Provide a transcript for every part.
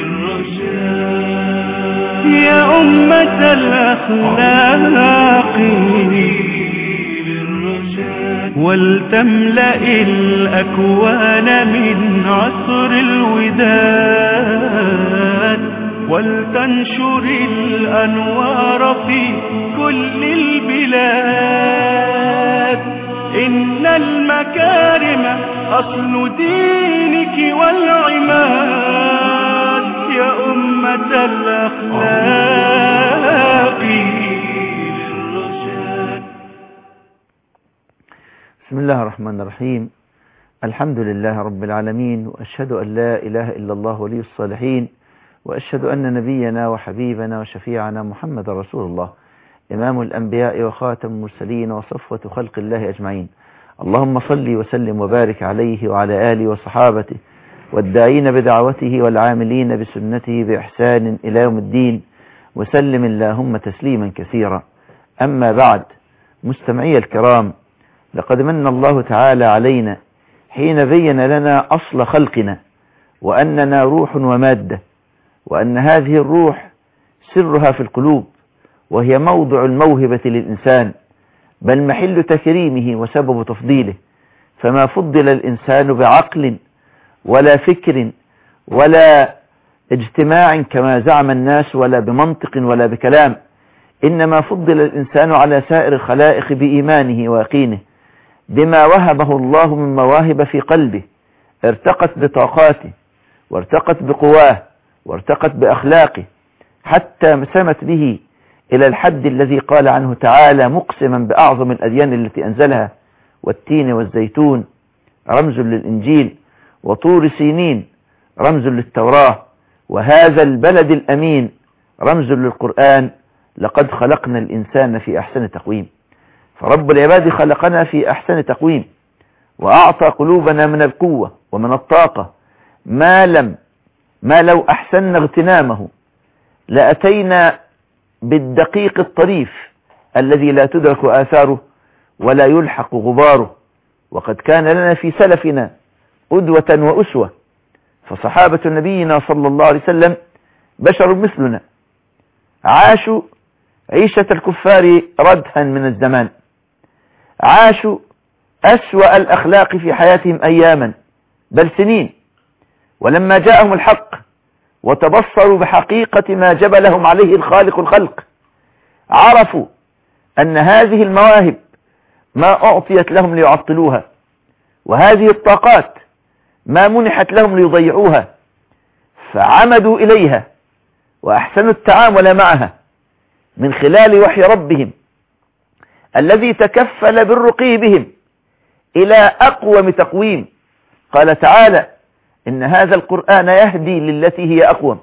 يا أمة الأخلاق ولتملأ الأكوان من عصر الوداد ولتنشر الأنوار في كل البلاد. إن المكارم أصل دينك والعماد يا أمة الأخلاق. بسم الله الرحمن الرحيم. الحمد لله رب العالمين، وأشهد أن لا إله إلا الله ولي الصالحين، وأشهد أن نبينا وحبيبنا وشفيعنا محمد رسول الله، إمام الأنبياء وخاتم المرسلين وصفوة خلق الله أجمعين. اللهم صل وسلم وبارك عليه وعلى آله وصحابته والداعين بدعوته والعاملين بسنته بإحسان إلى يوم الدين، وسلم اللهم تسليما كثيرا. أما بعد، مستمعي الكرام، لقد من الله تعالى علينا حين بين لنا أصل خلقنا، وأننا روح ومادة، وأن هذه الروح سرها في القلوب، وهي موضع الموهبة للإنسان، بل محل تكريمه وسبب تفضيله. فما فضل الإنسان بعقل ولا فكر ولا اجتماع كما زعم الناس، ولا بمنطق ولا بكلام، إنما فضل الإنسان على سائر الخلائق بإيمانه ويقينه، بما وهبه الله من مواهب في قلبه، ارتقت بطاقاته وارتقت بقواه وارتقت بأخلاقه، حتى سمت به إلى الحد الذي قال عنه تعالى مقسما بأعظم الأديان التي أنزلها: والتين والزيتون رمز للإنجيل، وطور سينين رمز للتوراة، وهذا البلد الأمين رمز للقرآن. لقد خلقنا الإنسان في أحسن تقويم. فرب العباد خلقنا في أحسن تقويم، وأعطى قلوبنا من القوة ومن الطاقة ما لو أحسننا اغتنامه لأتينا بالدقيق الطريف الذي لا تدرك آثاره ولا يلحق غباره. وقد كان لنا في سلفنا قدوة وأسوة، فصحابة نبينا صلى الله عليه وسلم بشر مثلنا، عاشوا عيشة الكفار ردها من الزمان، عاشوا أسوأ الأخلاق في حياتهم أياما بل سنين، ولما جاءهم الحق وتبصروا بحقيقة ما جبلهم عليه الخالق الخلق، عرفوا أن هذه المواهب ما أعطيت لهم ليعطلوها، وهذه الطاقات ما منحت لهم ليضيعوها، فعمدوا إليها وأحسنوا التعامل معها من خلال وحي ربهم الذي تكفل بالرقي بهم إلى أقوم تقويم. قال تعالى: إن هذا القرآن يهدي للتي هي أقوم.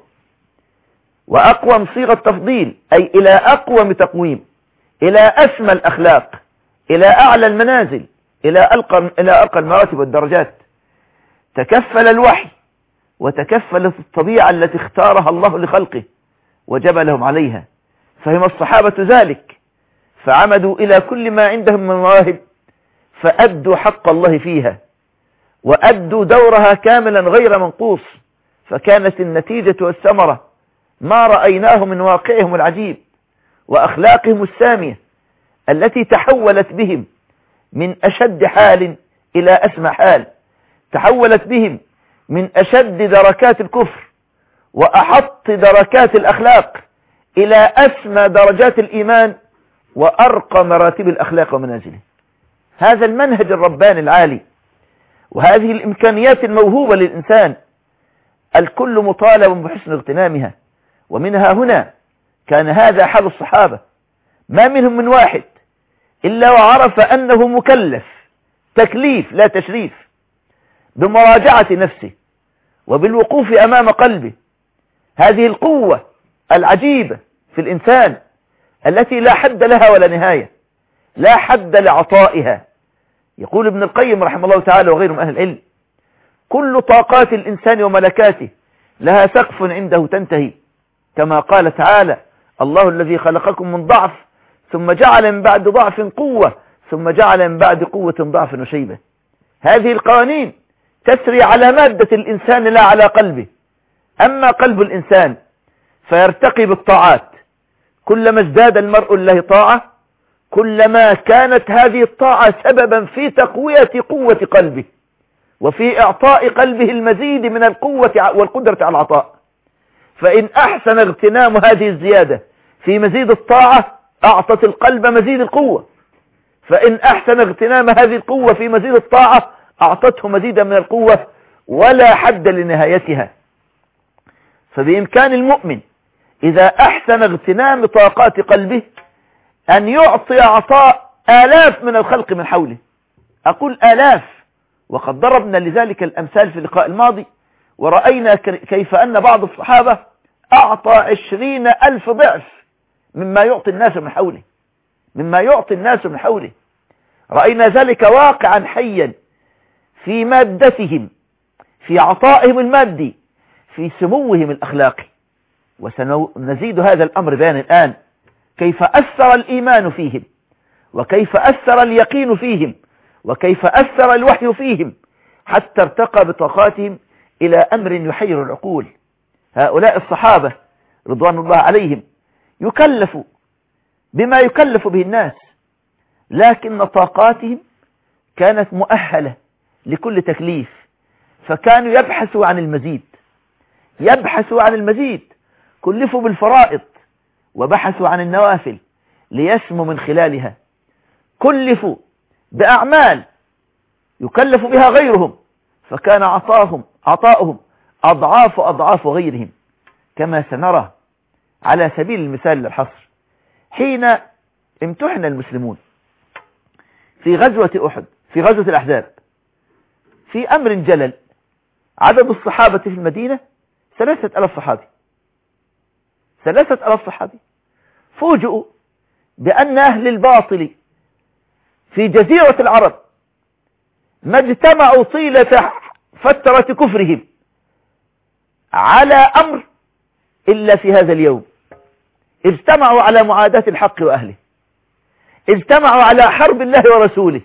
وأقوم صيغة تفضيل، أي إلى أقوم تقويم، إلى أسمى الأخلاق، إلى أعلى المنازل، إلى أرقى المراتب والدرجات. تكفل الوحي وتكفلت الطبيعة التي اختارها الله لخلقه وجبلهم عليها، فهم الصحابة ذلك، فعمدوا إلى كل ما عندهم من مواهب، فأدوا حق الله فيها وأدوا دورها كاملا غير منقوص، فكانت النتيجة والثمرة ما رأيناه من واقعهم العجيب وأخلاقهم السامية التي تحولت بهم من أشد حال إلى أسمى حال، تحولت بهم من أشد دركات الكفر وأحط دركات الأخلاق إلى أسمى درجات الإيمان وأرقى مراتب الأخلاق ومنازله. هذا المنهج الرباني العالي وهذه الإمكانيات الموهوبة للإنسان الكل مطالب بحسن اغتنامها. ومنها هنا كان هذا حال الصحابة، ما منهم من واحد إلا وعرف أنه مكلف تكليف لا تشريف بمراجعة نفسه وبالوقوف أمام قلبه. هذه القوة العجيبة في الإنسان التي لا حد لها ولا نهاية، لا حد لعطائها. يقول ابن القيم رحمه الله تعالى وغيره من أهل العلم: كل طاقات الإنسان وملكاته لها سقف عنده تنتهي، كما قال تعالى: الله الذي خلقكم من ضعف ثم جعل من بعد ضعف قوة ثم جعل من بعد قوة ضعف وشيبة. هذه القوانين تسري على مادة الإنسان لا على قلبه. أما قلب الإنسان فيرتقي بالطاعات، كلما ازداد المرء لله طاعة كلما كانت هذه الطاعة سببا في تقوية قوة قلبه وفي إعطاء قلبه المزيد من القوة والقدرة على العطاء. فإن أحسن اغتنام هذه الزيادة في مزيد الطاعة أعطت القلب مزيد القوة، فإن أحسن اغتنام هذه القوة في مزيد الطاعة أعطته مزيدا من القوة ولا حد لنهايتها. فبإمكان المؤمن إذا أحسن اغتنام طاقات قلبه أن يعطي عطاء آلاف من الخلق من حوله، أقول آلاف، وقد ضربنا لذلك الأمثال في اللقاء الماضي ورأينا كيف أن بعض الصحابة أعطى 20,000 ضعف مما يعطي الناس من حوله، رأينا ذلك واقعا حيا في مادتهم، في عطائهم المادي، في سموهم الأخلاقي. وسنزيد هذا الأمر بيان الآن، كيف أثر الإيمان فيهم، وكيف أثر اليقين فيهم، وكيف أثر الوحي فيهم، حتى ارتقى بطاقاتهم إلى أمر يحير العقول. هؤلاء الصحابة رضوان الله عليهم يكلفوا بما يكلف به الناس، لكن طاقاتهم كانت مؤهلة لكل تكليف، فكانوا يبحثوا عن المزيد، كلفوا بالفرائض وبحثوا عن النوافل ليسموا من خلالها، كلفوا بأعمال يكلف بها غيرهم، فكان عطاؤهم أضعاف غيرهم، كما سنرى على سبيل المثال للحصر. حين امتحن المسلمون في غزوة أحد، في غزوة الأحزاب، في أمر جلل، عدد الصحابة في المدينة 3,000 صحابي، فوجئوا بأن أهل الباطل في جزيرة العرب ما اجتمعوا طيلة فترة كفرهم على أمر إلا في هذا اليوم، اجتمعوا على معاداة الحق وأهله، اجتمعوا على حرب الله ورسوله.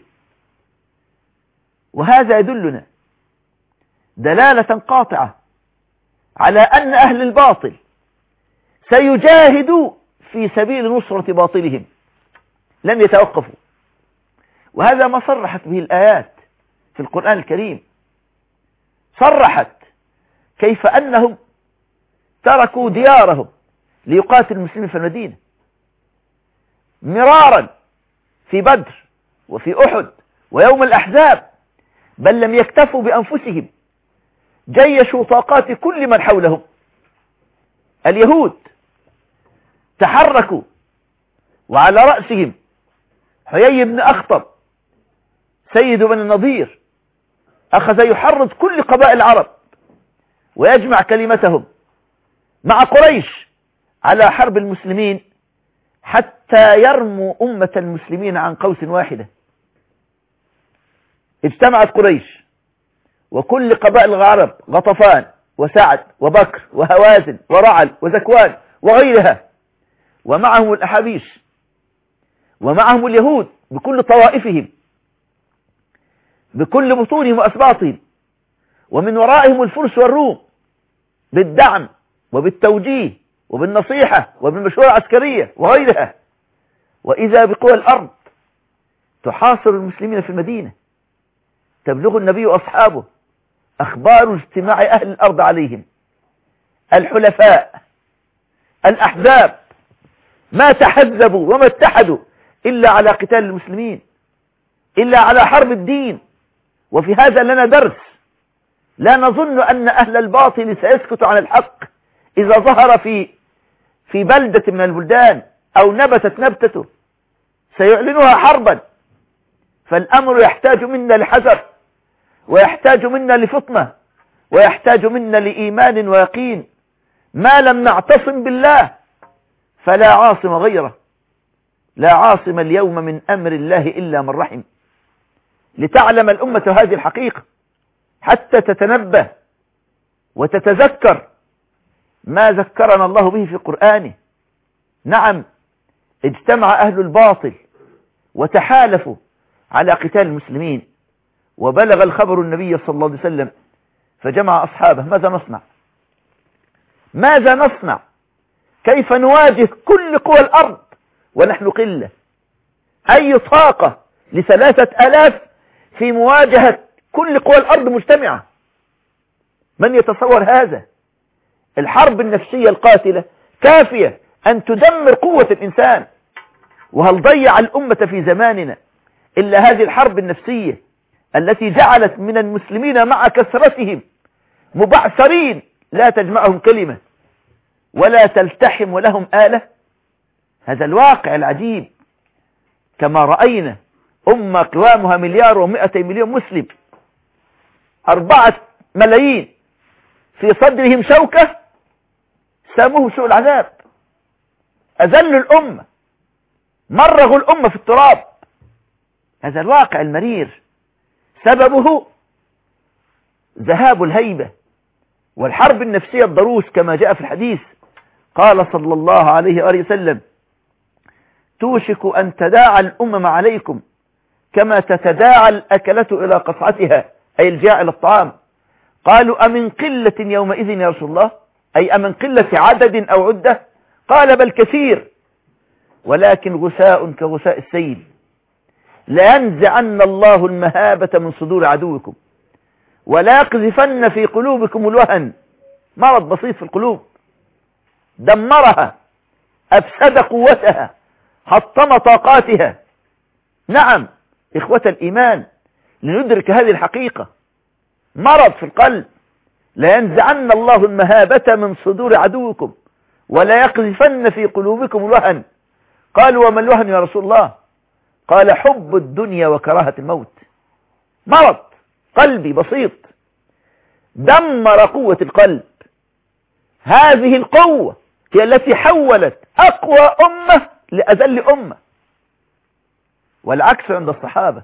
وهذا يدلنا دلالة قاطعة على أن أهل الباطل سيجاهدوا في سبيل نصرة باطلهم، لن يتوقفوا. وهذا ما صرحت به الآيات في القرآن الكريم، صرحت كيف أنهم تركوا ديارهم ليقاتل المسلمين في المدينة مرارا في بدر وفي أحد ويوم الأحزاب، بل لم يكتفوا بأنفسهم، جيشوا طاقات كل من حولهم. اليهود تحركوا وعلى رأسهم حيي بن أخطب سيد بن النضير، أخذ يحرض كل قبائل العرب ويجمع كلمتهم مع قريش على حرب المسلمين حتى يرموا أمة المسلمين عن قوس واحدة. اجتمعت قريش وكل قبائل العرب، غطفان وسعد وبكر وهوازن ورعل وزكوان وغيرها، ومعهم الأحابيش، ومعهم اليهود بكل طوائفهم، بكل بطونهم وأسباطهم، ومن ورائهم الفرس والروم بالدعم وبالتوجيه وبالنصيحة وبالمشورة العسكرية وغيرها. وإذا بقوى الأرض تحاصر المسلمين في المدينة، تبلغ النبي وأصحابه أخبار اجتماع أهل الأرض عليهم، الحلفاء الأحزاب ما تحزبوا وما اتحدوا إلا على قتال المسلمين، إلا على حرب الدين. وفي هذا لنا درس، لا نظن أن أهل الباطل سيسكت عن الحق إذا ظهر في بلدة من البلدان أو نبتت نبتته، سيعلنها حربا. فالأمر يحتاج منا لحذر، ويحتاج منا لفطنة، ويحتاج منا لإيمان ويقين. ما لم نعتصم بالله فلا عاصم غيره، لا عاصم اليوم من أمر الله إلا من رحم. لتعلم الأمة هذه الحقيقة حتى تتنبه وتتذكر ما ذكرنا الله به في قرآنه. نعم، اجتمع أهل الباطل وتحالفوا على قتال المسلمين، وبلغ الخبر النبي صلى الله عليه وسلم فجمع أصحابه: ماذا نصنع؟ ماذا نصنع؟ كيف نواجه كل قوى الأرض ونحن قلة؟ أي طاقة ل3000 في مواجهة كل قوى الأرض مجتمعة؟ من يتصور هذا؟ الحرب النفسية القاتلة كافية أن تدمر قوة الإنسان. وهل ضيع الأمة في زماننا إلا هذه الحرب النفسية التي جعلت من المسلمين مع كثرتهم مبعثرين لا تجمعهم كلمة ولا تلتحم ولهم آلة؟ هذا الواقع العجيب. كما رأينا أمة قوامها 1,200,000,000 مسلم، 4 ملايين في صدرهم شوكة ساموه سوء العذاب، أذلوا الأمة، مرغوا الأمة في التراب. هذا الواقع المرير سببه ذهاب الهيبة والحرب النفسية الضروس كما جاء في الحديث. قال صلى الله عليه وآله وسلم: توشك أن تداعى الأمم عليكم كما تتداعى الأكلة إلى قصعتها، أي الجاع إلى الطعام. قالوا: أمن قلة يومئذ يا رسول الله؟ أي أمن قلة عدد أو عدة؟ قال: بل كثير، ولكن غثاء كغثاء السيل، لينزعن الله المهابة من صدور عدوكم ولا يقذفن في قلوبكم الوهن. مرض بسيط في القلوب دمرها، أفسد قوتها، حطم طاقاتها. نعم إخوة الإيمان، لندرك هذه الحقيقة، مرض في القلب. لينزعن الله المهابة من صدور عدوكم ولا يقذفن في قلوبكم الوهن. قالوا: وما الوهن يا رسول الله؟ قال: حب الدنيا وكراهة الموت. مرض قلبي بسيط دمر قوة القلب. هذه القوة هي التي حولت أقوى أمة لأذل أمة، والعكس عند الصحابة.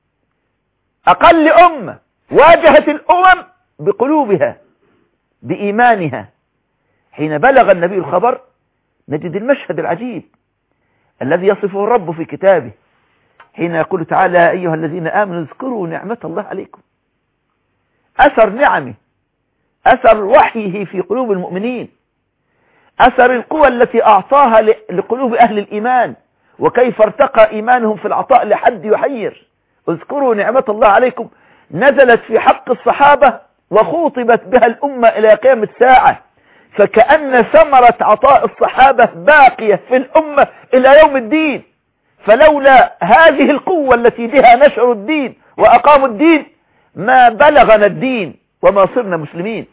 أقل أمة واجهت الأمم بقلوبها بإيمانها. حين بلغ النبي الخبر نجد المشهد العجيب الذي يصفه الرب في كتابه حين يقول تعالى: يا أيها الذين آمنوا اذكروا نعمة الله عليكم. أثر نعمه، أثر وحيه في قلوب المؤمنين، أثر القوى التي أعطاها لقلوب أهل الإيمان، وكيف ارتقى إيمانهم في العطاء لحد يحير. اذكروا نعمة الله عليكم نزلت في حق الصحابة وخوطبت بها الأمة إلى قيام الساعة، فكأن ثمرة عطاء الصحابة باقية في الأمة إلى يوم الدين. فلولا هذه القوة التي بها نشر الدين وأقاموا الدين ما بلغنا الدين وما صرنا مسلمين.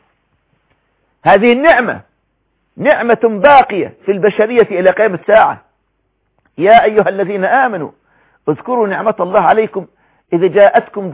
هذه النعمة نعمة باقية في البشرية إلى قيام الساعة. يا أيها الذين آمنوا اذكروا نعمة الله عليكم إذ جاءتكم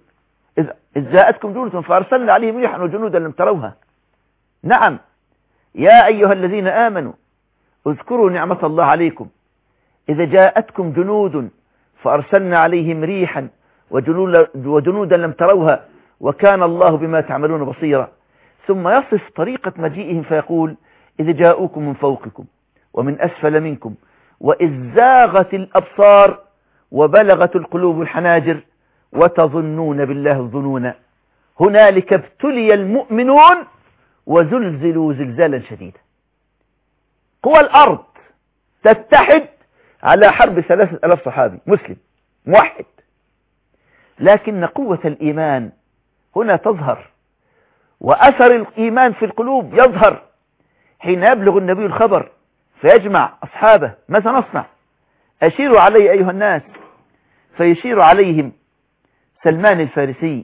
جنود فأرسلنا عليهم ريحا وجنودا لم تروها. نعم يا أيها الذين آمنوا اذكروا نعمة الله عليكم إذا جاءتكم جنود فأرسلنا عليهم ريحا وجنودا لم تروها وكان الله بما تعملون بصيرا. ثم يصف طريقة مجيئهم فيقول: إذ جاءوكم من فوقكم ومن أسفل منكم وإذ زاغت الأبصار وبلغت القلوب الحناجر وتظنون بالله الظنون هنالك ابتلي المؤمنون وزلزلوا زلزالا شديدا. قوى الأرض تتحد على حرب 3000 صحابي مسلم موحد، لكن قوة الإيمان هنا تظهر، وأثر الإيمان في القلوب يظهر حين يبلغ النبي الخبر فيجمع أصحابه: ماذا نصنع؟ أشيروا علي أيها الناس. فيشير عليهم سلمان الفارسي،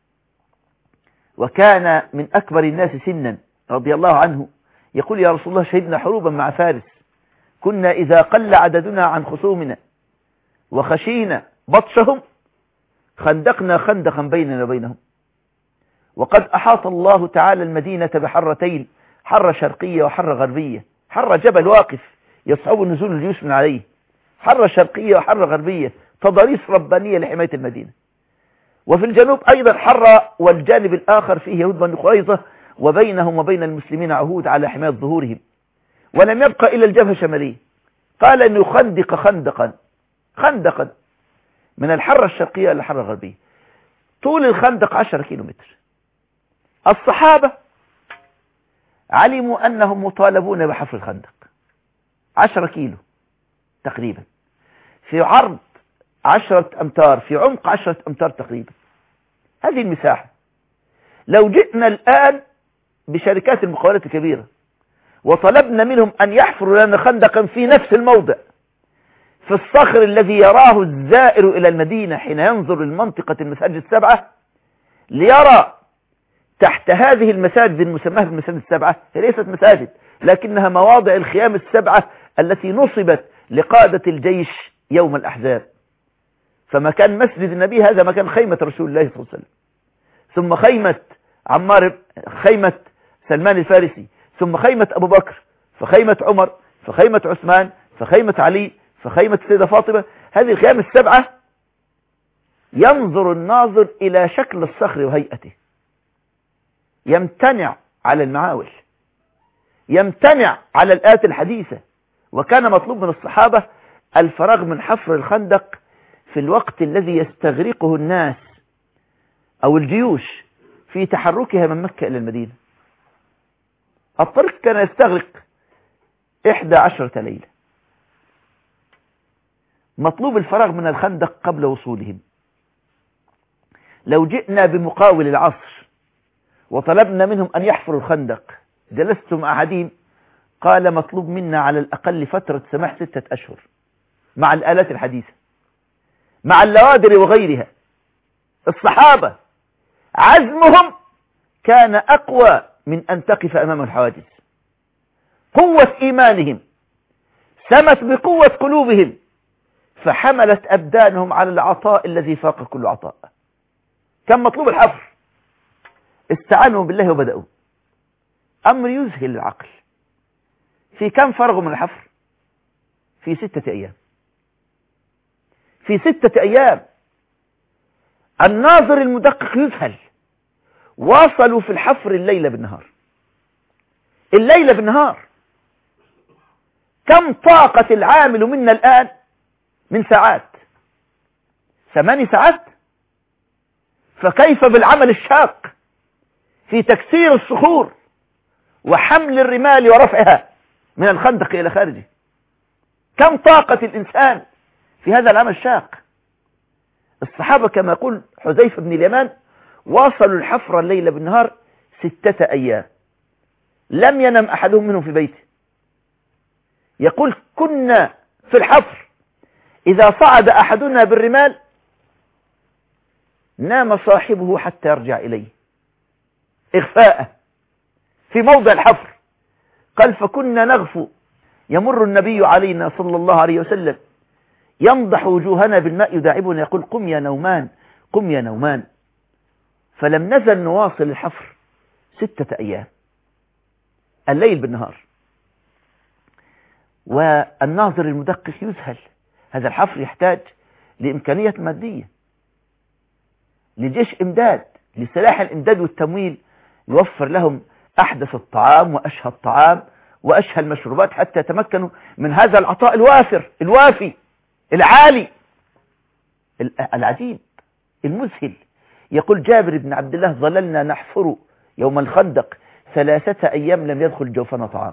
وكان من أكبر الناس سنا رضي الله عنه، يقول: يا رسول الله شهدنا حروبا مع فارس، كنا إذا قل عددنا عن خصومنا وخشينا بطشهم خندقنا خندقا بيننا وبينهم، وقد أحاط الله تعالى المدينة بحرتين، حرة شرقية وحرة غربية. حرة جبل واقف يصعب نزول الجيوش من عليه، حرة شرقية وحرة غربية تضاريس ربانية لحماية المدينة. وفي الجنوب أيضا حرة، والجانب الآخر فيه يهود بني قريظة وبينهم وبين المسلمين عهود على حماية ظهورهم، ولم يبقى إلا الجبهة الشمالية. قال أن يخندق خندقا من الحرة الشرقية إلى الحرة الغربية، طول الخندق 10 كيلومتر. الصحابة علموا أنهم مطالبون بحفر الخندق 10 كيلو تقريبا، في عرض 10 أمتار، في عمق 10 أمتار تقريبا. هذه المساحة لو جئنا الآن بشركات المقاولات الكبيرة وطلبنا منهم أن يحفروا لنا خندقا في نفس الموضع، في الصخر الذي يراه الزائر إلى المدينة حين ينظر لمنطقة المساجد ال7، ليرى تحت هذه المساجد المسماة بالمساجد ال7، هي ليست مساجد لكنها مواضع الخيام ال7 التي نصبت لقادة الجيش يوم الأحزاب. فمكان مسجد النبي هذا مكان خيمة رسول الله صلى الله عليه وسلم، ثم خيمة سلمان الفارسي، ثم خيمة أبو بكر، فخيمة عمر، فخيمة عثمان، فخيمة علي، فخيمة السيدة فاطمة. هذه الخيام ال7 ينظر الناظر إلى شكل الصخر وهيئته، يمتنع على المعاول، يمتنع على الآلات الحديثة. وكان مطلوب من الصحابة الفراغ من حفر الخندق في الوقت الذي يستغرقه الناس أو الجيوش في تحركها من مكة إلى المدينة. الطريق كان يستغرق 11 ليلة. مطلوب الفراغ من الخندق قبل وصولهم. لو جئنا بمقاول العصر وطلبنا منهم أن يحفروا الخندق، جلست مع أحدهم قال مطلوب منا على الأقل فترة سماح 6 أشهر مع الآلات الحديثة، مع اللوادر وغيرها. الصحابة عزمهم كان أقوى من أن تقف أمام الحواجز. قوة إيمانهم سمت بقوة قلوبهم، فحملت أبدانهم على العطاء الذي فاق كل عطاء. كان مطلوب الحفر، استعانوا بالله وبدأوا. أمر يذهل العقل. في كم فرغوا من الحفر؟ في 6 أيام. في 6 أيام. الناظر المدقق يذهل. واصلوا في الحفر الليلة بالنهار. الليلة بالنهار. كم طاقة العامل منا الآن من ساعات؟ 8 ساعات. فكيف بالعمل الشاق في تكسير الصخور وحمل الرمال ورفعها من الخندق إلى خارجه؟ كم طاقة الإنسان في هذا العمل الشاق؟ الصحابة كما يقول حذيفة بن اليمان واصلوا الحفر الليلة بالنهار 6 أيام. لم ينم أحدهم منهم في بيته. يقول كنا في الحفر إذا صعد أحدنا بالرمال نام صاحبه حتى يرجع إليه إغفاء في موضع الحفر. قال فكنا نغفو، يمر النبي علينا صلى الله عليه وسلم يمضح وجوهنا بالماء يداعبنا يقول قم يا نومان، قم يا نومان. فلم نزل نواصل الحفر 6 أيام، الليل بالنهار. والناظر المدقق يذهل. هذا الحفر يحتاج لإمكانية مادية، لجيش إمداد، لسلاح الإمداد والتمويل، يوفر لهم أحدث الطعام وأشهى الطعام وأشهى المشروبات حتى يتمكنوا من هذا العطاء الوافر الوافي العالي العجيب المذهل. يقول جابر بن عبد الله ظللنا نحفر يوم الخندق 3 أيام لم يدخل جوفنا طعام.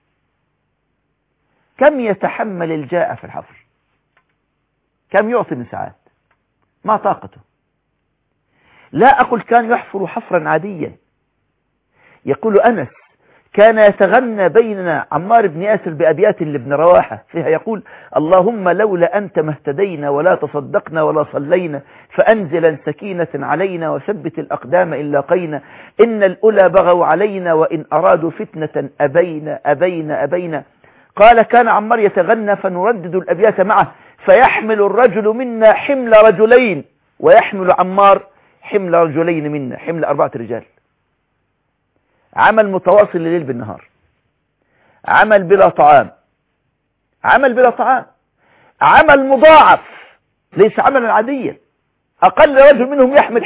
كم يتحمل الجائع في الحفر؟ كم يعطي من ساعات؟ ما طاقته. لا أقول كان يحفر حفرا عاديا. يقول أنس كان يتغنى بيننا عمار بن ياسر بأبيات لابن رواحة فيها يقول اللهم لولا أنت ما اهتدينا ولا تصدقنا ولا صلينا فأنزلا سكينة علينا وثبت الأقدام إن لاقينا إن الأولى بغوا علينا وإن أرادوا فتنة أبينا. قال كان عمار يتغنى فنردد الأبيات معه فيحمل الرجل منا حمل رجلين ويحمل عمار حمل رجلين منا، حمل 4 رجال. عمل متواصل الليل بالنهار، عمل بلا طعام، عمل بلا طعام، عمل مضاعف، ليس عملا عاديا. أقل رجل منهم يحمل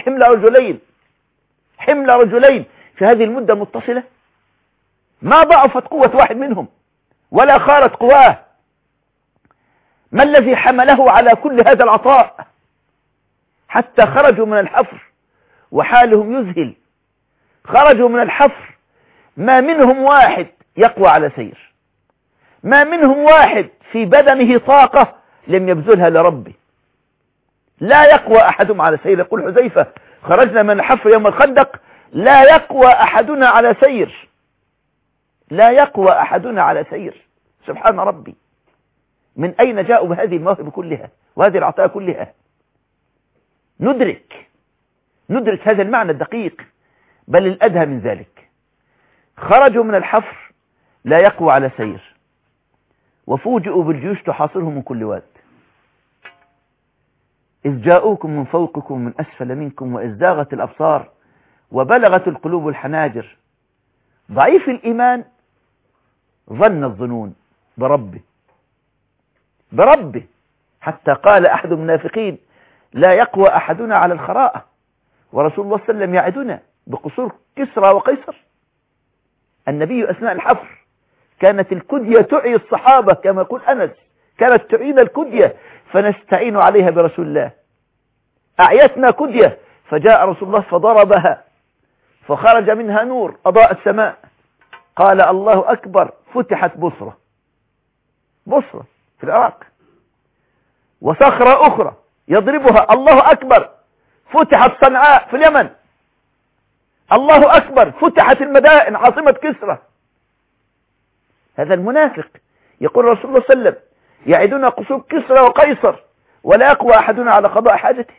حمل رجلين في هذه المدة المتصلة. ما ضعفت قوة واحد منهم ولا خارت قواه. ما الذي حمله على كل هذا العطاء حتى خرجوا من الحفر وحالهم يذهل؟ خرجوا من الحفر ما منهم واحد يقوى على سير، ما منهم واحد في بدنه طاقة لم يبذلها لربه. لا يقوى أحدهم على سير. يقول حذيفة خرجنا من الحفر يوم الخندق لا يقوى أحدنا على سير، لا يقوى أحدنا على سير. سبحان ربي، من أين جاءوا بهذه المواهب كلها وهذه العطايا كلها؟ ندرك هذا المعنى الدقيق، بل الأدهى من ذلك. خرجوا من الحفر لا يقوى على سير، وفوجئوا بالجيوش تحاصرهم من كل واد، إذ جاءوكم من فوقكم من أسفل منكم وإذ زاغت الأبصار وبلغت القلوب الحناجر. ضعيف الإيمان ظن الظنون بربه، حتى قال أحد المنافقين لا يقوى أحدنا على الخراءة، ورسول الله صلى الله عليه وسلم يعدنا بقصور كسرى وقيصر. النبي أثناء الحفر كانت الكدية تعي الصحابة، كما يقول أنس كانت تعين الكدية فنستعين عليها برسول الله. أعيتنا كدية فجاء رسول الله فضربها فخرج منها نور أضاء السماء، قال الله أكبر، فتحت بصرة في العراق، وصخرة أخرى يضربها الله أكبر، فتحت صنعاء في اليمن، الله أكبر، فتحت المدائن عاصمة كسرى. هذا المنافق يقول رسول الله صلى الله عليه وسلم يعدنا قصور كسرى وقيصر ولا يقوى أحدنا على قضاء حاجته.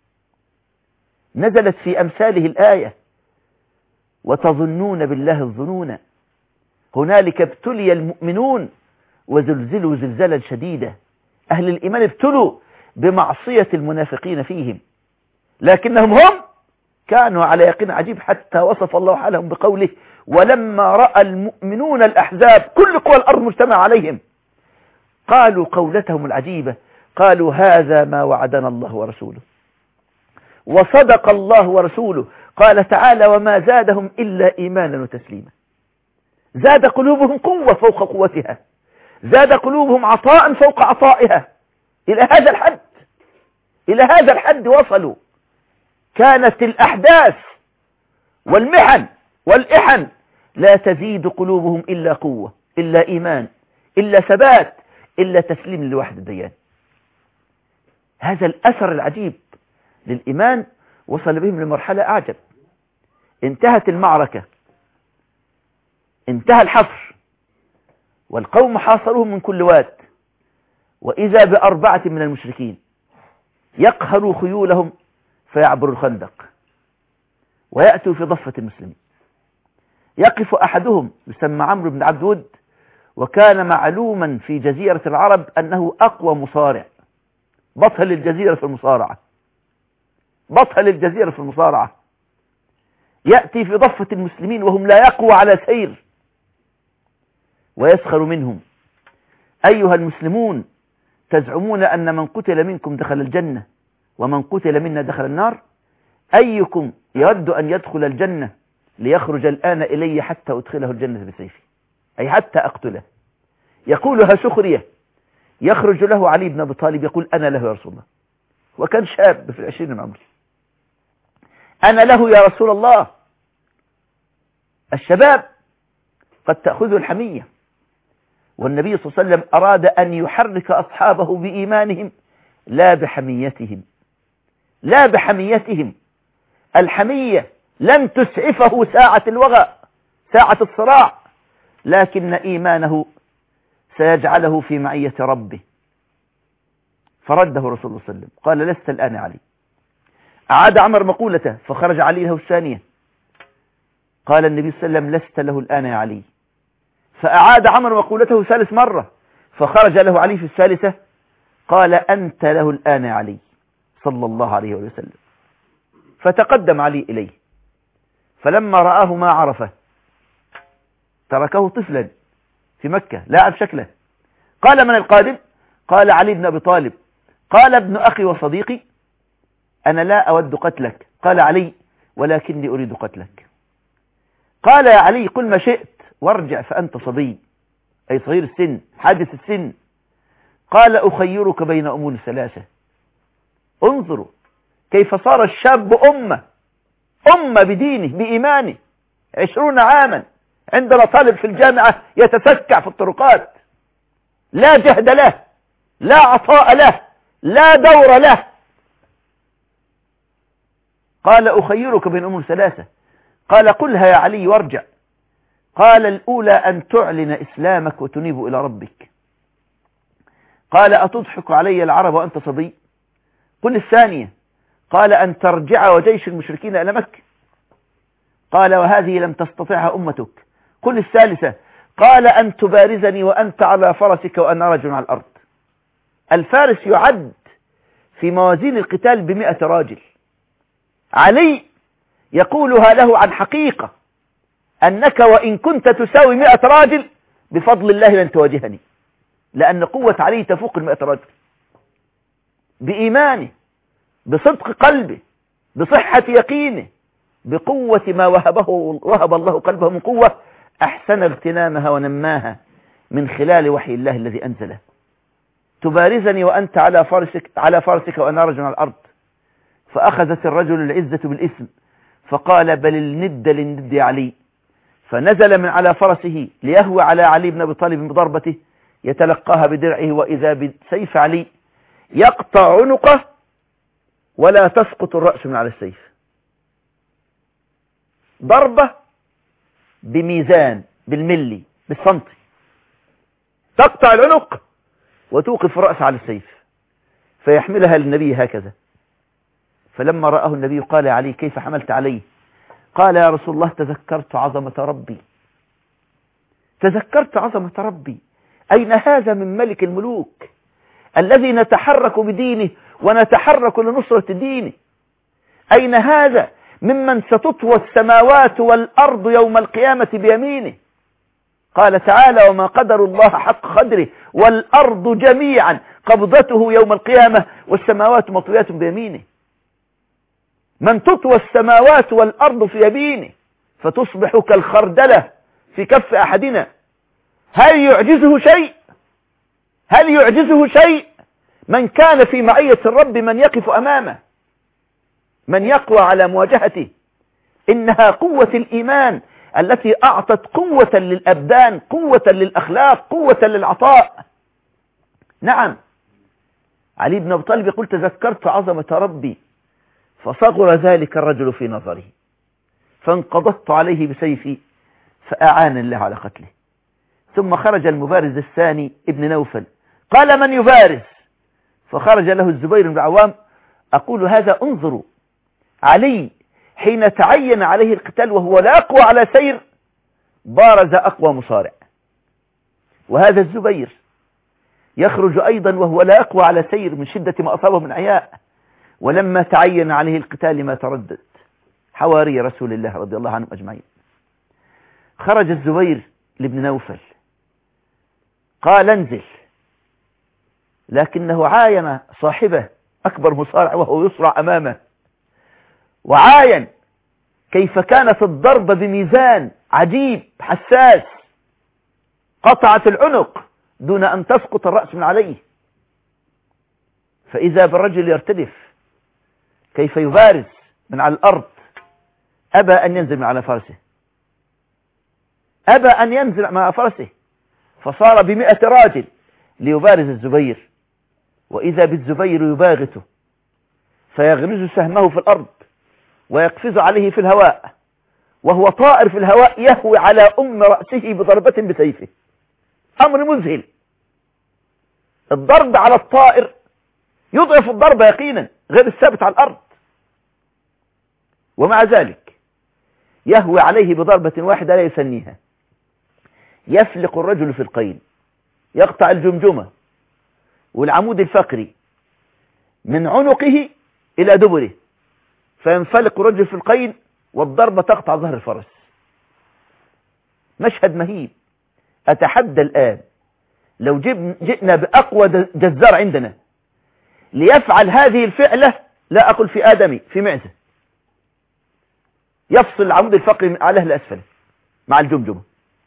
نزلت في أمثاله الآية وتظنون بالله الظنون هنالك ابتلي المؤمنون وزلزلوا زلزالا شديدا. أهل الإيمان ابتلوا بمعصية المنافقين فيهم، لكنهم هم كانوا على يقين عجيب، حتى وصف الله حالهم بقوله ولما رأى المؤمنون الأحزاب كل قوى الأرض مجتمع عليهم قالوا قولتهم العجيبة، قالوا هذا ما وعدنا الله ورسوله وصدق الله ورسوله. قال تعالى وما زادهم إلا إيمانا وتسليما. زاد قلوبهم قوة فوق قوتها، زاد قلوبهم عطاء فوق عطائها. إلى هذا الحد وصلوا. كانت الأحداث والمحن والإحن لا تزيد قلوبهم إلا قوة، إلا إيمان، إلا ثبات، إلا تسليم لوحد الديان. هذا الأثر العجيب للإيمان وصل بهم لمرحلة أعجب. انتهت المعركة، انتهى الحفر، والقوم حاصروهم من كل واد، وإذا ب4 من المشركين يقهروا خيولهم فيعبروا الخندق ويأتوا في ضفة المسلمين. يقف أحدهم يسمى عمرو بن عبد ود، وكان معلوما في جزيرة العرب أنه أقوى مصارع، بطل الجزيرة في المصارعة، يأتي في ضفة المسلمين وهم لا يقوى على سير ويسخر منهم. أيها المسلمون تزعمون أن من قتل منكم دخل الجنة ومن قتل منا دخل النار، أيكم يود أن يدخل الجنة ليخرج الآن إلي حتى أدخله الجنة بسيفي، أي حتى أقتله. يقولها سخرية. يخرج له علي بن أبي طالب يقول أنا له يا رسول الله، وكان شاب في 20 من عمره، أنا له يا رسول الله. الشباب قد تأخذه الحمية، والنبي صلى الله عليه وسلم أراد أن يحرك أصحابه بإيمانهم لا بحميتهم. الحمية لن تسعفه ساعة الوغى، ساعة الصراع، لكن إيمانه سيجعله في معية ربه. فرده رسول الله صلى الله عليه وسلم قال لست الآن يا علي. أعاد عمر مقولته فخرج علي له الثانية، قال النبي صلى الله عليه وسلم لست له الآن يا علي. فأعاد عمر مقولته ثالث مرة فخرج له علي في الثالثة قال أنت له الآن يا علي صلى الله عليه وسلم. فتقدم علي إليه، فلما رآه ما عرفه تركه طفلا في مكة لا أعرف شكله. قال من القادم؟ قال علي بن أبي طالب. قال ابن أخي وصديقي أنا لا أود قتلك. قال علي ولكني أريد قتلك. قال يا علي قل ما شئت وارجع فأنت صبي، أي صغير السن حادث السن. قال أخيرك بين أمور ثلاثة. انظروا كيف صار الشاب أمة بدينه بإيمانه، 20 عاما عندنا طالب في الجامعة يتسكع في الطرقات، لا جهد له، لا عطاء له، لا دور له. قال أخيرك بين أمور ثلاثة، قال قلها يا علي وارجع. قال الأولى أن تعلن إسلامك وتنيب إلى ربك. قال أتضحك علي العرب وأنت صبي؟ قل الثانية. قال أن ترجع وجيش المشركين إلى مكة. قال وهذه لم تستطعها أمتك. قل الثالثة. قال أن تبارزني وأنت على فرسك وأنا رجل على الأرض. الفارس يعد في موازين القتال ب100 راجل. علي يقولها له عن حقيقة، أنك وإن كنت تساوي 100 راجل بفضل الله لن تواجهني، لأن قوة علي تفوق 100 راجل، بإيمانه، بصدق قلبه، بصحة يقينه، بقوة ما وهب الله قلبه من قوة أحسن اغتنامها ونماها من خلال وحي الله الذي أنزله. تبارزني وأنت على فرسك وأنا رجل على الأرض. فأخذت الرجل العزة بالإثم، فقال بل الند للند يا علي. فنزل من على فرسه ليهوى على علي بن أبي طالب بضربته يتلقاها بدرعه، وإذا بسيف علي يقطع عنقه ولا تسقط الرأس من على السيف. ضربة بميزان، بالملي، بالسنتي، تقطع العنق وتوقف الرأس على السيف، فيحملها للنبي هكذا. فلما رآه النبي قال يا علي كيف حملت عليه؟ قال يا رسول الله تذكرت عظمة ربي، تذكرت عظمة ربي. أين هذا من ملك الملوك الذي نتحرك بدينه ونتحرك لنصرة دينه؟ أين هذا ممن ستطوى السماوات والأرض يوم القيامة بيمينه؟ قال تعالى وما قدر الله حق قدره والأرض جميعا قبضته يوم القيامة والسماوات مطويات بيمينه. من تطوى السماوات والأرض في يمينه فتصبح كالخردلة في كف أحدنا. هل يعجزه شيء؟ هل يعجزه شيء؟ من كان في معية الرب من يقف أمامه، من يقوى على مواجهته. إنها قوة الإيمان التي أعطت قوة للأبدان، قوة للأخلاق، قوة للعطاء. نعم، علي بن أبي طالب يقول تذكرت عظمة ربي فصغر ذلك الرجل في نظري، فانقضضت عليه بسيفي فأعان الله على قتله. ثم خرج المبارز الثاني ابن نوفل، قال من يبارز؟ فخرج له الزبير بن العوام. أقول هذا انظروا، علي حين تعين عليه القتال وهو لا يقوى على سير بارز أقوى مصارع، وهذا الزبير يخرج أيضا وهو لا يقوى على سير من شدة ما أصابه من عياء، ولما تعين عليه القتال ما تردد. حواري رسول الله رضي الله عنهم أجمعين. خرج الزبير لابن نوفل قال انزل، لكنه عاين صاحبه أكبر مصارع وهو يصرع أمامه، وعاين كيف كانت الضربة بميزان عجيب حساس، قطعت العنق دون أن تسقط الرأس من عليه. فإذا بالرجل يرتدف كيف يبارز من على الأرض، أبى أن ينزل من على فرسه، أبى أن ينزل مع فرسه، فصار ب100 راجل ليبارز الزبير. وإذا بالزبير يباغته فيغرز سهمه في الأرض ويقفز عليه في الهواء، وهو طائر في الهواء يهوي على أم رأسه بضربة بسيفه. أمر مذهل. الضرب على الطائر يضعف الضربة يقينا غير الثابت على الأرض، ومع ذلك يهوي عليه بضربة واحدة لا يثنيها. يفلق الرجل في القين، يقطع الجمجمة والعمود الفقري من عنقه إلى دبره، فينفلق الرجل في القين والضربة تقطع ظهر الفرس. مشهد مهيب. أتحدى الآن لو جئنا بأقوى جزار عندنا ليفعل هذه الفعلة، لا أقول في آدمي، في معزة، يفصل العمود الفقري من أعلاه لأسفله مع الجمجمة.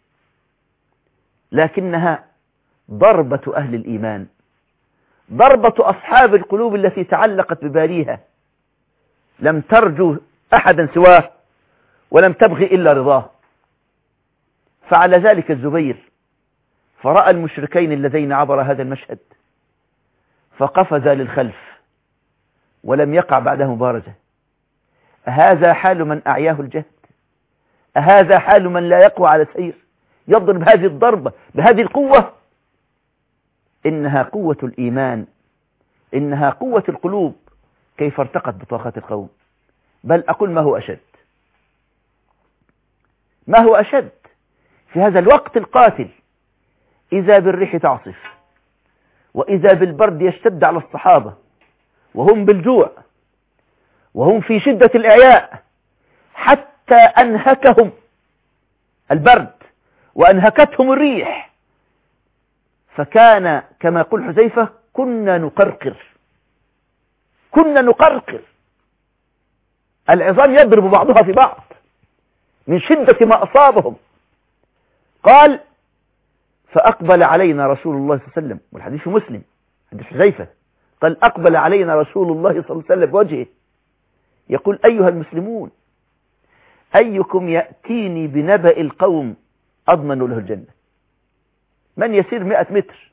لكنها ضربة أهل الإيمان، ضربة أصحاب القلوب التي تعلقت بباريها، لم ترجو أحدا سواه ولم تبغي إلا رضاه. فعل ذلك الزبير، فرأى المشركين اللذين عبر هذا المشهد فقفز للخلف ولم يقع بعدها مبارزة. أهذا حال من أعياه الجهد؟ أهذا حال من لا يقوى على سير يضرب هذه الضربة بهذه القوة؟ إنها قوة الإيمان، إنها قوة القلوب. كيف ارتقت بطاقة القوم؟ بل أقول ما هو أشد، ما هو أشد في هذا الوقت القاتل، إذا بالريح تعصف وإذا بالبرد يشتد على الصحابة وهم بالجوع وهم في شدة الإعياء، حتى أنهكهم البرد وأنهكتهم الريح، فكان كما يقول حذيفة كنا نقرقر، العظام يضرب بعضها في بعض من شدة ما أصابهم. قال فأقبل علينا رسول الله صلى الله عليه وسلم، والحديث في مسلم حديث حذيفة، قال أقبل علينا رسول الله صلى الله عليه وسلم بوجهه يقول أيها المسلمون أيكم يأتيني بنبأ القوم أضمن له الجنة. من يسير 100 متر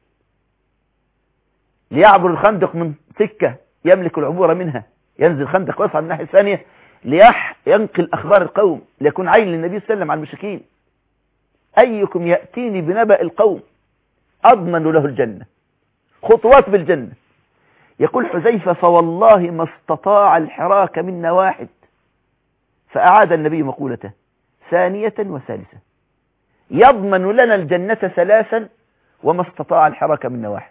ليعبر الخندق من سكة يملك العبور منها، ينزل الخندق ويصعد الناحية الثانية لينقل أخبار القوم ليكون عين للنبي صلى الله عليه وسلم عن المشركين. أيكم يأتيني بنبأ القوم أضمن له الجنة، خطوات بالجنة. يقول حذيفة فوالله ما استطاع الحراك منا واحد، فأعاد النبي مقولته ثانية وثالثة، يضمن لنا الجنة 3 وما استطاع الحراك منا واحد.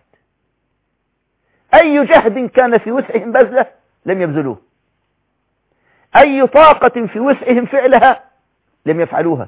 أي جهد كان في وسعهم بذله لم يبذلوه، أي طاقة في وسعهم فعلها لم يفعلوها.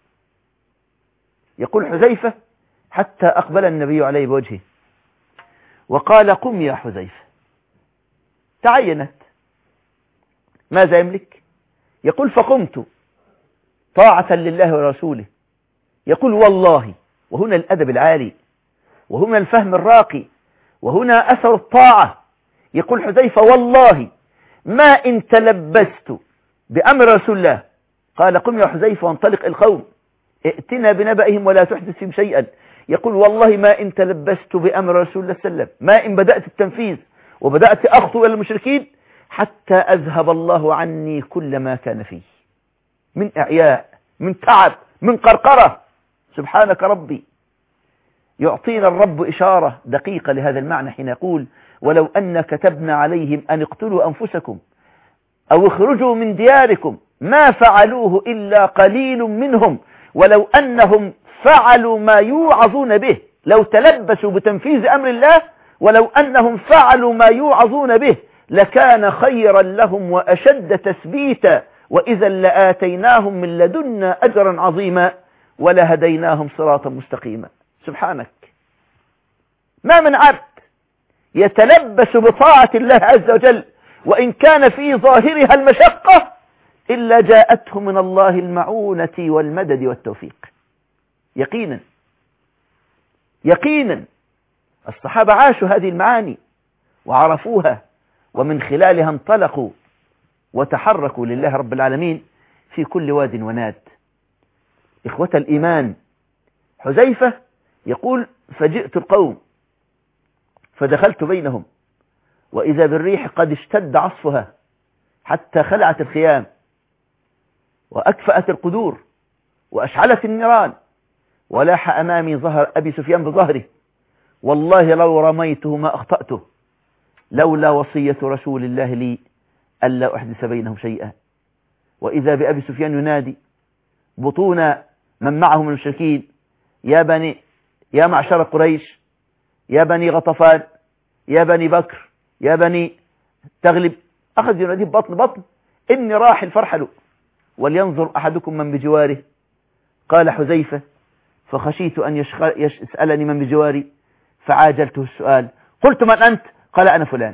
يقول حذيفة حتى أقبل النبي عليه بوجهه وقال قم يا حذيفة. تعينت ماذا يملك؟ يقول فقمت طاعة لله ورسوله. يقول والله، وهنا الأدب العالي وهنا الفهم الراقي وهنا أثر الطاعة. يقول حذيفة والله ما إن تلبست بأمر رسول الله. قال قم يا حذيفة وانطلق القوم ائتنا بنبأهم ولا تحدث فيهم شيئا. يقول والله ما إن تلبست بأمر رسول الله صلى الله عليه وسلم، ما إن بدأت التنفيذ وبدأت أخطو إلى المشركين حتى أذهب الله عني كل ما كان فيه من إعياء، من تعب، من قرقرة. سبحانك ربي. يعطينا الرب إشارة دقيقة لهذا المعنى حين يقول ولو أن كتبنا عليهم أن اقتلوا أنفسكم أو اخرجوا من دياركم ما فعلوه إلا قليل منهم ولو أنهم فعلوا ما يوعظون به، لو تلبسوا بتنفيذ أمر الله ولو أنهم فعلوا ما يوعظون به لكان خيرا لهم وأشد تثبيتا وإذا لآتيناهم من لدنا أجرا عظيما ولهديناهم صراطا مستقيما. سبحانك، ما من عبد يتلبس بطاعة الله عز وجل وإن كان في ظاهرها المشقة إلا جاءته من الله المعونة والمدد والتوفيق. يقينا يقينا الصحابة عاشوا هذه المعاني وعرفوها ومن خلالها انطلقوا وتحركوا لله رب العالمين في كل واد وناد. إخوة الإيمان، حذيفة يقول فجئت القوم فدخلت بينهم وإذا بالريح قد اشتد عصفها حتى خلعت الخيام وأكفأت القدور وأشعلت النيران ولاح أمامي ظهر أبي سفيان بظهره والله لو رميته ما أخطأته لولا وصية رسول الله لي ألا أحدث بينهم شيئا. وإذا بأبي سفيان ينادي بطون من معه من المشركين يا معشر قريش، يا بني غطفان، يا بني بكر، يا بني تغلب. أخذ ينادي بطن إني راحل فارحلوا ولينظر أحدكم من بجواره. قال حذيفة فخشيت أن يسألني من بجواري فعاجلته السؤال قلت من أنت؟ قال أنا فلان.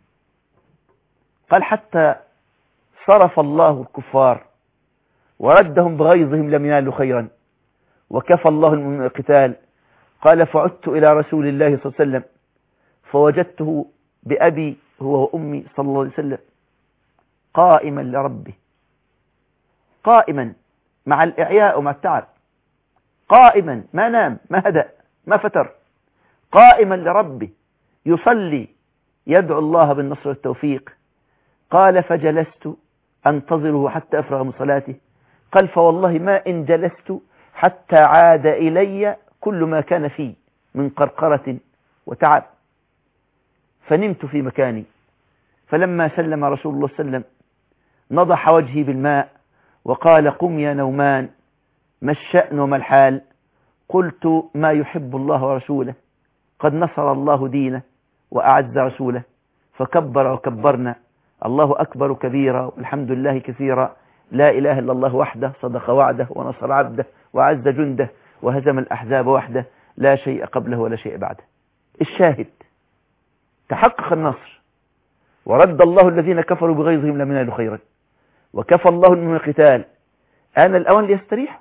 قال حتى صرف الله الكفار وردهم بغيظهم لم ينالوا خيرا وكفى الله من القتال. قال فعدت إلى رسول الله صلى الله عليه وسلم فوجدته بأبي هو وأمي صلى الله عليه وسلم قائما لربه، قائما مع الإعياء ومع التعب، قائما ما نام ما هدأ ما فتر، قائما لربه يصلي يدعو الله بالنصر والتوفيق. قال فجلست أنتظره حتى أفرغ من صلاته. قال فوالله ما إن جلست حتى عاد إلي كل ما كان فيه من قرقرة وتعب، فنمت في مكاني. فلما سلم رسول الله صلى الله عليه وسلم نضح وجهي بالماء وقال قم يا نومان، ما الشأن وما الحال؟ قلت ما يحب الله ورسوله، قد نصر الله دينه وأعز رسوله. فكبر وكبرنا، الله أكبر كبيرا والحمد لله كثيرا، لا إله إلا الله وحده صدق وعده ونصر عبده وعز جنده وهزم الأحزاب وحده، لا شيء قبله ولا شيء بعده. الشاهد تحقق النصر ورد الله الذين كفروا بغيظهم لم ينالوا خيرا وكفى الله من القتال، آن الأوان ليستريح.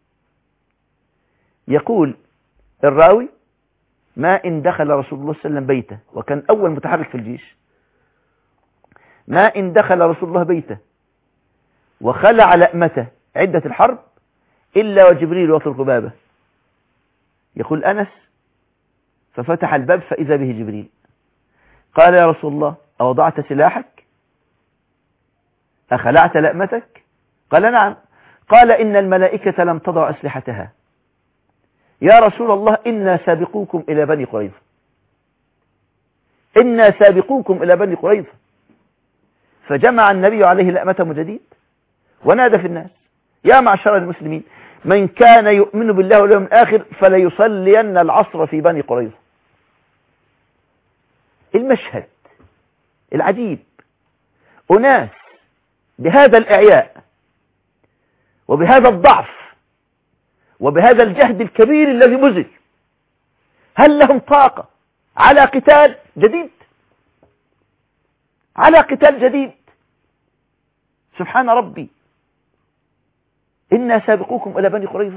يقول الراوي ما إن دخل رسول الله صلى الله عليه وسلم بيته، وكان أول متحرك في الجيش، ما إن دخل رسول الله بيته وخلع لأمته عدة الحرب إلا وجبريل يطرق بابه. يقول أنس ففتح الباب فإذا به جبريل. قال يا رسول الله أوضعت سلاحك؟ أخلعت لأمتك؟ قال نعم. قال إن الملائكة لم تضع أسلحتها. يا رسول الله إنا سابقوكم إلى بني قريظة، إنا سابقوكم إلى بني قريظة. فجمع النبي عليه لأمته من جديد ونادى في الناس يا معشر المسلمين من كان يؤمن بالله واليوم الآخر فليصلين العصر في بني قريظة. المشهد العجيب، أناس بهذا الإعياء وبهذا الضعف وبهذا الجهد الكبير الذي بذل، هل لهم طاقة على قتال جديد؟ على قتال جديد؟ سبحان ربي. إنا سابقوكم إلى بني قريظة،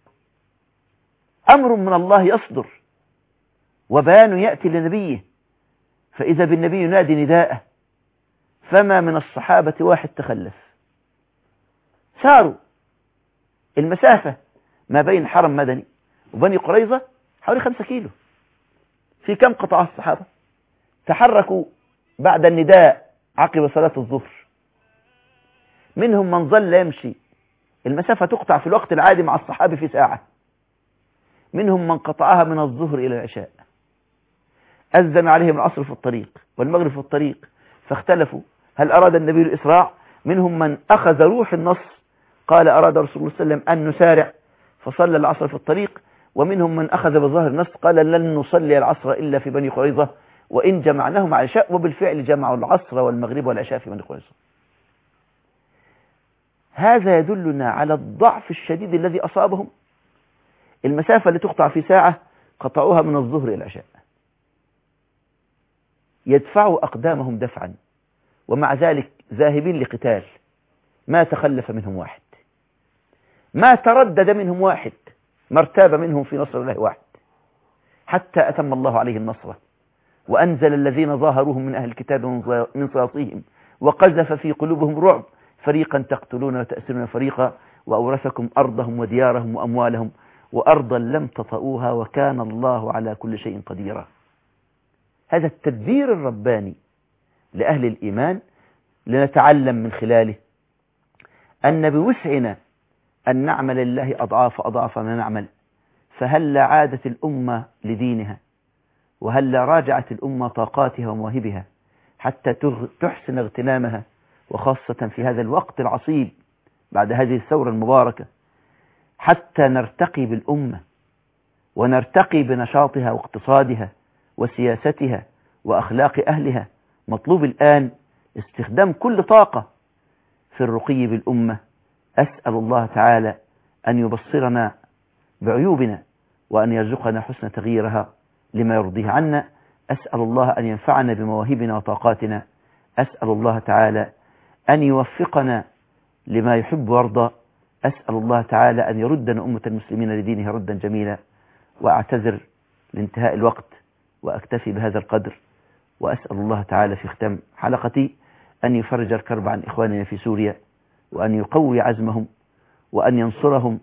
أمر من الله يصدر وبيان يأتي لنبيه، فإذا بالنبي ينادي نداءه، فما من الصحابة واحد تخلف. ساروا المسافة ما بين حرم مدني وبني قريظة حوالي 5 كيلو. في كم قطعة الصحابة؟ تحركوا بعد النداء عقب صلاة الظهر. منهم من ظل يمشي، المسافة تقطع في الوقت العادي مع الصحابة في ساعة. منهم من قطعها من الظهر إلى العشاء. أذن عليهم العصر في الطريق والمغرب في الطريق، فاختلفوا هل أراد النبي الإسراع؟ منهم من أخذ روح النص قال أراد رسول الله صلى الله عليه وسلم أن نسارع فصلى العصر في الطريق، ومنهم من أخذ بظاهر النص قال لن نصلي العصر إلا في بني قريظة وإن جمعناهم على العشاء، وبالفعل جمعوا العصر والمغرب والعشاء في بني قريظة. هذا يدلنا على الضعف الشديد الذي أصابهم. المسافة اللي تقطع في ساعة قطعوها من الظهر إلى العشاء. يدفعوا أقدامهم دفعا، ومع ذلك ذاهبين لقتال. ما تخلف منهم واحد، ما تردد منهم واحد، ما ارتاب منهم في نصر الله واحد، حتى أتم الله عليه النصر وأنزل الذين ظاهروهم من أهل الكتاب من صياصيهم وقذف في قلوبهم رعب، فريقا تقتلون وتأسرون فريقا، وأورثكم أرضهم وديارهم وأموالهم وأرضا لم تطئوها وكان الله على كل شيء قديرا. هذا التدبير الرباني لأهل الإيمان لنتعلم من خلاله أن بوسعنا أن نعمل لله أضعاف ما نعمل. فهل عادت الأمة لدينها، وهل راجعت الأمة طاقاتها ومواهبها حتى تحسن اغتنامها، وخاصة في هذا الوقت العصيب بعد هذه الثورة المباركة، حتى نرتقي بالأمة ونرتقي بنشاطها واقتصادها وسياستها وأخلاق أهلها. مطلوب الآن استخدام كل طاقة في الرقي بالأمة. أسأل الله تعالى أن يبصرنا بعيوبنا وأن يرزقنا حسن تغييرها لما يرضيه عنا. أسأل الله أن ينفعنا بمواهبنا وطاقاتنا. أسأل الله تعالى أن يوفقنا لما يحب ويرضى. أسأل الله تعالى أن يردنا أمة المسلمين لدينها ردا جميلا. وأعتذر لانتهاء الوقت وأكتفي بهذا القدر، وأسأل الله تعالى في ختام حلقتي أن يفرج الكرب عن إخواننا في سوريا، وأن يقوي عزمهم، وأن ينصرهم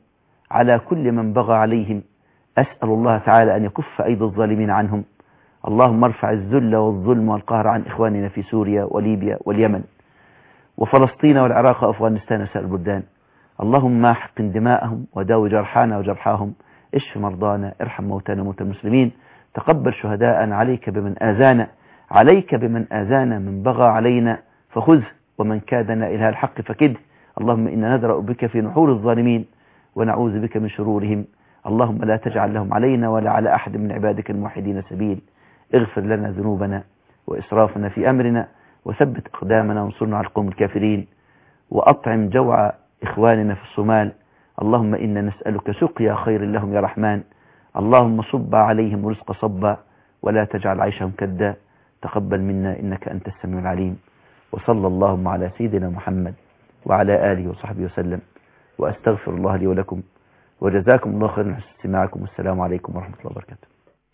على كل من بغى عليهم. أسأل الله تعالى أن يكف أيدي الظالمين عنهم. اللهم ارفع الذل والظلم والقهر عن إخواننا في سوريا وليبيا واليمن وفلسطين والعراق وأفغانستان وسائر البلدان. اللهم احقن دماءهم وداوي جرحانا وجرحاهم، اشف مرضانا، ارحم موتانا وموتى المسلمين، تقبل شهداءنا. عليك بمن آذانا من بغى علينا فخذه، ومن كادنا إلى الحق فكده. اللهم إنا ندرأ بك في نحور الظالمين ونعوذ بك من شرورهم. اللهم لا تجعل لهم علينا ولا على أحد من عبادك الموحدين سبيل. اغفر لنا ذنوبنا وإسرافنا في أمرنا، وثبت أقدامنا وانصرنا على القوم الكافرين، وأطعم جوع إخواننا في الصومال. اللهم إنا نسألك سقيا خير لهم يا رحمن. اللهم صب عليهم رزق صبا ولا تجعل عيشهم كدا. تقبل منا إنك أنت السميع العليم. وصلى اللهم على سيدنا محمد وعلى آله وصحبه وسلم، وأستغفر الله لي ولكم، وجزاكم الله خيرا على استماعكم، والسلام عليكم ورحمة الله وبركاته.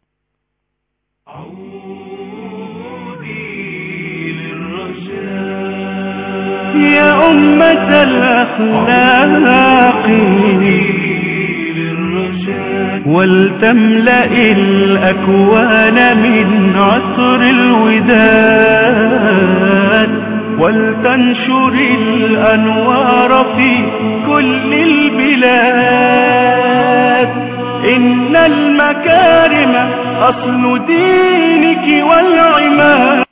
يا أمة الأخلاق ولتملأ الأكوان من عطر الوداد، ولتنشر الأنوار في كل البلاد. إن المكارم أصل دينك والعماد.